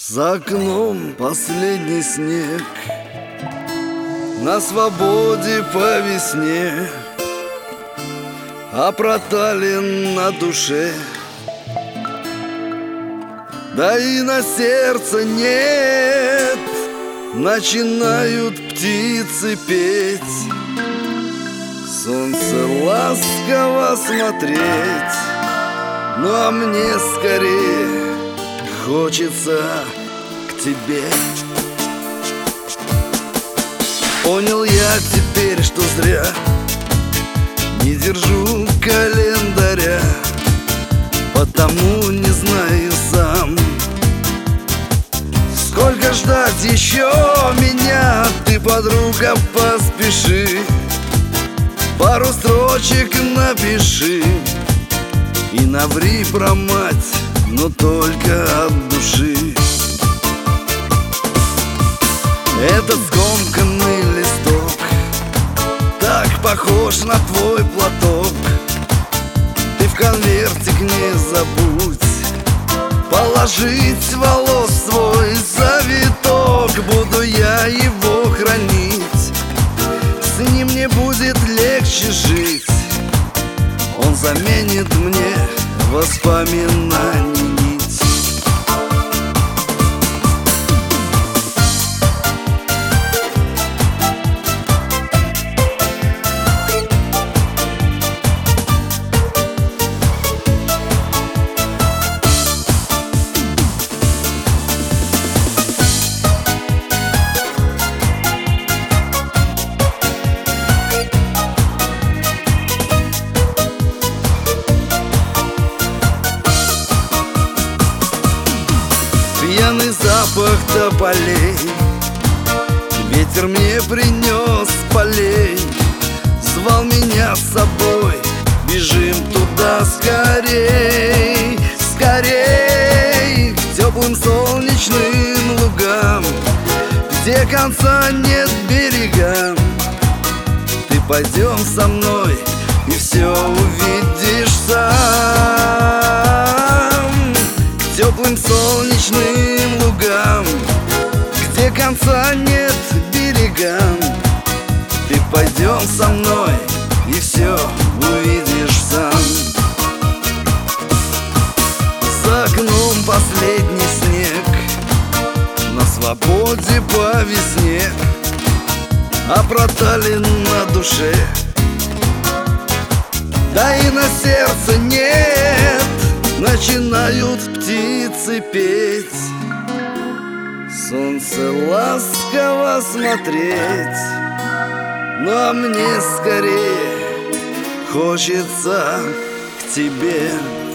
За окном последний снег, на свободе по весне, а проталин на душе, да и на сердце нет. Начинают птицы петь, солнце ласково смотреть. Ну а мне скорее хочется к тебе. Понял я теперь, что зря не держу календаря, потому не знаю сам, сколько ждать еще меня. Ты, подруга, поспеши, пару строчек напиши и наври про мать, но только от души. Этот скомканный листок так похож на твой платок. Ты в конвертик не забудь положить волос свой завиток. Буду я его хранить, с ним мне будет легче жить. Он заменит мне воспоминаний нить. Пьяный запах тополей ветер мне принес с полей. Звал меня с собой, бежим туда скорей, скорей, к теплым солнечным лугам, где конца нет берегам. Ты пойдем со мной и все увидишь сам. К теплым солнечным лугам, где конца нет берегам. Ты пойдем со мной и все увидишь сам. За окном последний снег, на свободе по весне, а проталин на душе, да и на сердце нет. Начинают птицы петь, солнце ласково смотреть. Ну а мне скорее хочется к тебе.